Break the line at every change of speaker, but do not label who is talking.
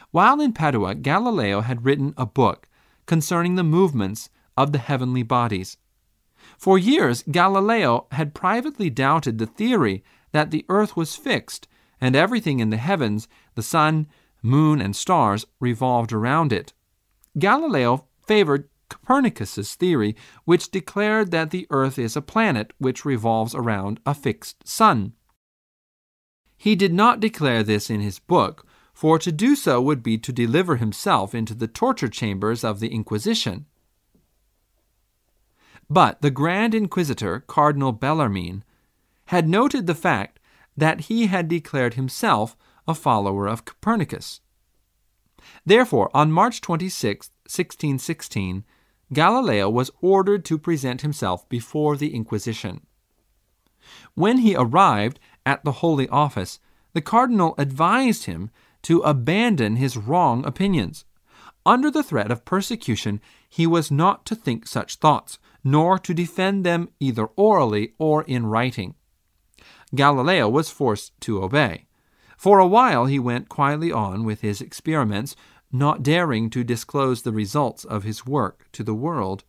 While in Padua, Galileo had written a book concerning the movements of the heavenly bodies. For years, Galileo had privately doubted the theory that the earth was fixed and everything in the heavens, the sun, moon, and stars, revolved around it. Galileo favored Copernicus's theory, which declared that the earth is a planet which revolves around a fixed sun. He did not declare this in his book, for to do so would be to deliver himself into the torture chambers of the Inquisition. But the Grand Inquisitor, Cardinal Bellarmine, had noted the fact that he had declared himself a follower of Copernicus. Therefore, on March 26, 1616, Galileo was ordered to present himself before the Inquisition. When he arrived at the Holy Office, the cardinal advised him to abandon his wrong opinions. Under the threat of persecution, he was not to think such thoughts, nor to defend them either orally or in writing. Galileo was forced to obey. For a while he went quietly on with his experiments, not daring to disclose the results of his work to the world.